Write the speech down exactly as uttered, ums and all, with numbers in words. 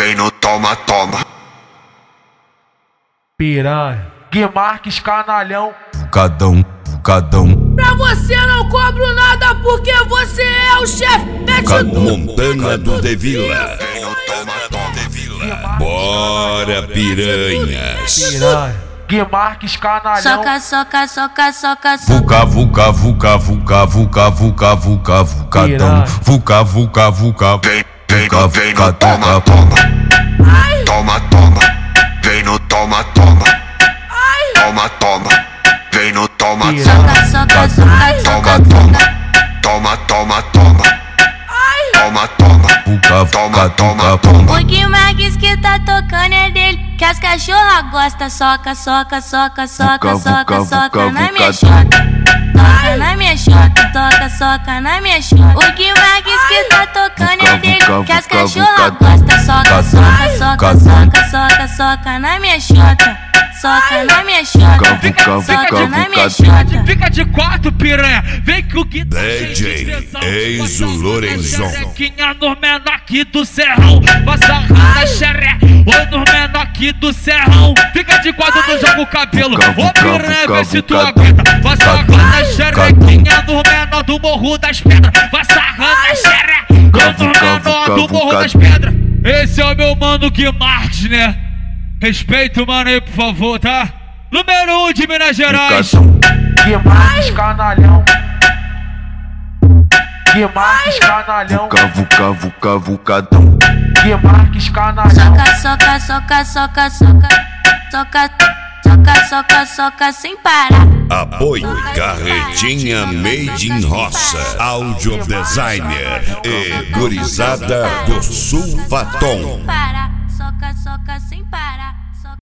vem no toma, toma. Piranha, Guimarques canalhão. Cadão, cadão. Pra você não cobro nada porque você é o chefe. Mete Montana do De Vila. Vem no toma, toma, De Vila. Bora, piranhas. Piranha, Guimarques canalhão. Soca, soca, soca, soca, soca. Vuca, vuca, vuca, vuca, vuca, vuca, vuca, vucadão. Vuca, vuca, vuca. Vem, vem vuca, no, vem no vuca, toma, vuca. toma. Toma, toma. Vem no toma, toma. Toma, toma. Vem no toma, toma. Soca, soca, soca, Toma, soca. toma. Toma, toma, toma. Toma, toma. Vuca, Toma, vuca, toma, vuca, toma. O Guimarques que tá tocando é dele. Que as cachorras gostam. Soca, soca, soca, soca, Vuca, soca, vuca, soca vuca, na minha vuca. chota. Toca na minha chota, toca, soca na minha chota. O Guimarques que tá tocando é Vuca, dele. vuca, Que as vuca, cachorras vuca. gostam. Soca, soca, soca, Vuca, soca, soca, soca na minha chota. Soca na minha chota. Vuca, vuca, Soca na vuca, minha vuca. chota. Fica de quatro, piranha. Vem que o Gui tá D J Enzo Lorenzon. xerequinha nos menor aqui do serrão. Passa a rana xereca. Oi nos menor aqui do serrão. Fica de quatro, não joga o cabelo. Vuca, Ô vuca, piranha, vuca, vê se tu vuca, aguenta. Passa a vuca, rana vuca, xerequinha nos menor do Morro das Pedras. Passa a rana xereca. Oi nos vuca, menor vuca, do Morro vuca. das Pedras. Esse é o meu mano Guimarques, né? Respeita o mano aí, por favor, tá? Número um de Minas Gerais. Vucadão. Guimarques canalhão. Guimarques canalhão. Vuca, vuca, vuca, vucadão. Guimarques canalhão. Soca, soca, soca, soca, soca. Soca, soca, soca, soca sem parar. Apoio Carretinha Made in Roça. Áudio Designer e Gurizada do Sulfatom. Para.